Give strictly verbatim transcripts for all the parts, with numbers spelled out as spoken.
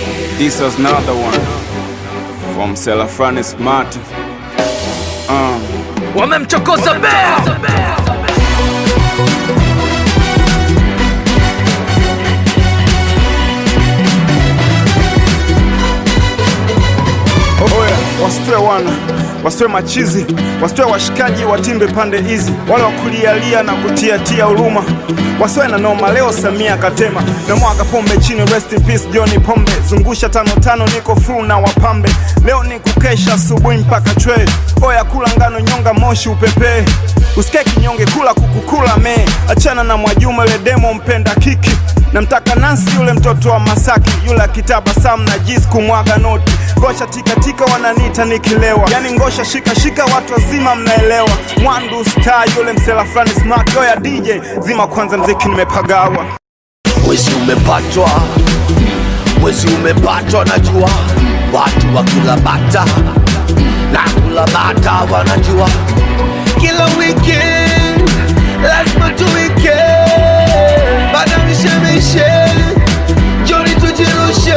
This was another one from Selafrani Smart. Uh. Wamemchokoza Bea. Wasitwe wana, wasitwe machizi, wasitwe washikaji watimbe pande hizi, wale wakulialia na kutiatia huruma, wasitwe na noma. Leo Samia katema na mwaga pombe chini, rest in peace Johnny Pombe. Zungusha tano tano niko full na wapambe, leo ni kukesha asubuhi mpaka chwe. Oya kula ngano nyonga moshi upepe, usike kinyonge kula kukukula me. Achana na Mwajuma le demo mpenda kiki, namtaka Nancy yule mtoto wa Masaki, yule kitaba Sam na Jis kumwaga noti. Ngosha tika tika wananiita nikilewa, yani ngosha shika shika watu wazima mnaelewa. Mwandu star yule Selafrani Smart. Oya D J zima kwanza mziki nimepagawa. Mwezi umepatwa, mwezi umepatwa najua. Watu wa kila bata na kula bata wanajua. Kila weekend lazima tuwike, bada mishemishe Johnny tujirushe.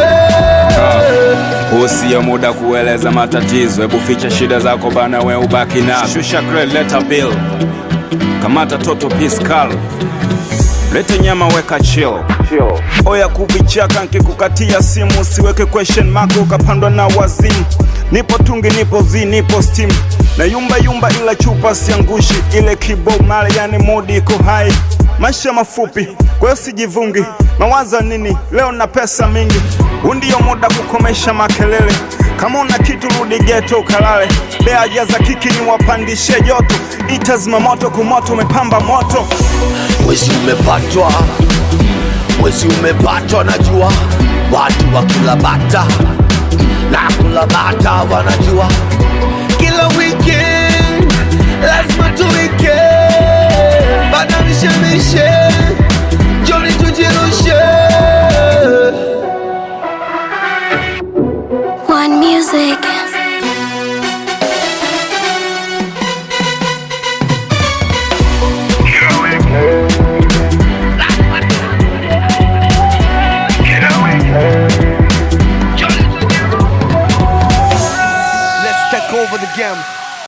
Usi ya muda kueleza matatizo, hebu ficha shida zako bana we ubaki na. Shusha grade letter bill, kamata toto piskal, lete nyama weka chill. Oya kubichaka nkikukatia simu, usiweke question mark ukapandwa na wazimu. Nipo tungi nipo zi nipo steam, na yumba yumba ila chupa siangushi. Ile kibo male yani modi iko high, maisha mafupi kwa hiyo sijivungi. Mawaza nini leo na pesa mingi, undiyo muda kukomesha makelele. Kama una kitu rudi ghetto kalale, Bea jaza kiki ni wapandishe joto. Itazima moto kumoto umepamba moto. Mwezi umepatwa, mwezi umepatwa najua. Watu wa kila bata na kula bata wanajua. Kila weekend lazima tuwike, bada mishemishe Johnny tujirushe. One music.